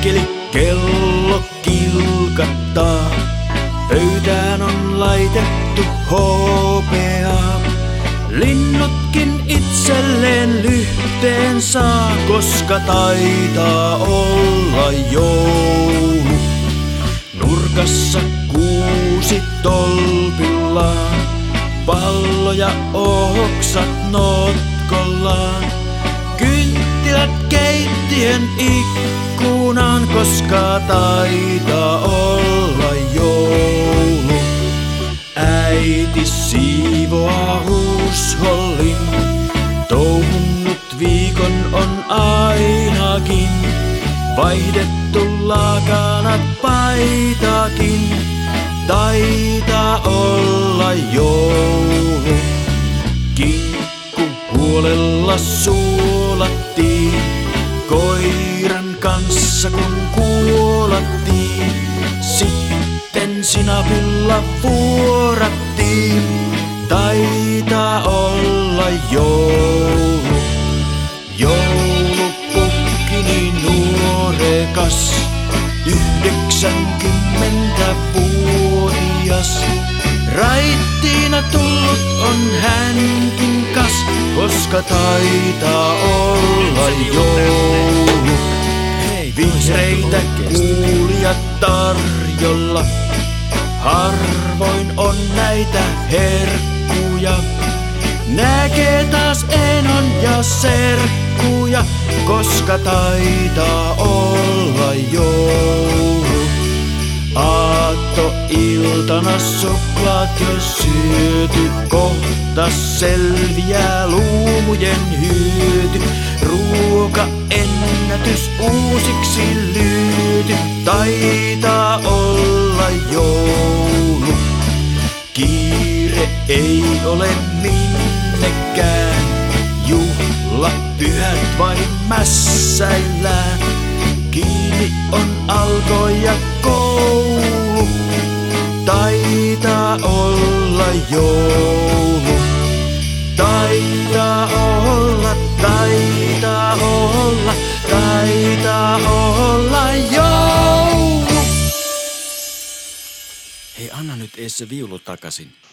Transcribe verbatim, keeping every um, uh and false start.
Enkeli kello kilkattaa, pöytään on laitettu hopeaa. Linnutkin itselleen lyhteen saa, koska taitaa olla joulu. Nurkassa kuusi tolpillaan, pallo ja oksat notkollaan. Kynttilät keittiön ikkunaan, koska taitaa olla joulu. Äiti siivoaa huushollin, touhunnut viikon on ainakin. Vaihdettu lakanat paitakin, taitaa olla joulu. Kinkku huolella suolattiin, koiran kanssa kun kuolattiin. Sitten sinapilla vuorattiin, taitaa olla joulu. Joulupukkini nuorekas, yhdeksänkymmentävuotias. Raittiina tullut on hänkin kas, koska taitaa olla joulu. Vihreitä kuulijat tarjolla, harvoin on näitä herkkuja. Näkee taas enon ja serkkuja, koska taitaa olla joulu. Aattoiltana suklaat jo syöty, kohta selviää luumujen hyöty. Ruokaennätys uusiksi lyyty, taitaa olla joulu. Kiire ei ole minnekään, juhlapyhät vain mässäillään. Kiinni on alko ja koulu, taitaa olla joulu. Taitaa olla, taitaa olla, taitaa olla joulu. Hei, anna nyt ees se viulu takasin.